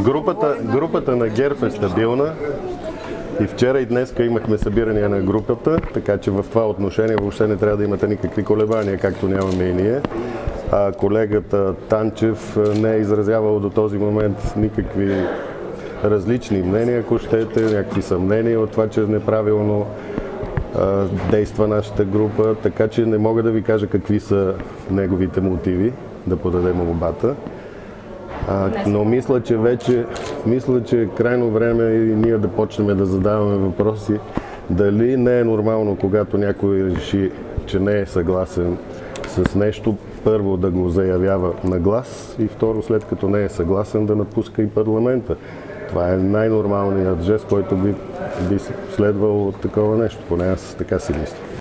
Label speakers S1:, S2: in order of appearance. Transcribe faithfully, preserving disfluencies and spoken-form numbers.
S1: Групата, групата на ГЕРБ е стабилна и вчера и днеска имахме събирания на групата, така че в това отношение въобще не трябва да имате никакви колебания, както нямаме и ние. А колегата Танчев не е изразявал до този момент никакви различни мнения, ако щете, някакви съмнения от това, че неправилно а, действа нашата група, така че не мога да ви кажа какви са неговите мотиви да подаде молбата. А, но мисля, че вече мисля, че е крайно време и ние да почнем да задаваме въпроси дали не е нормално, когато някой реши, че не е съгласен с нещо, първо да го заявява на глас и второ, след като не е съгласен, да напуска и парламента. Това е най-нормалният жест, който би, би следвал от такова нещо, поне аз така си мисля.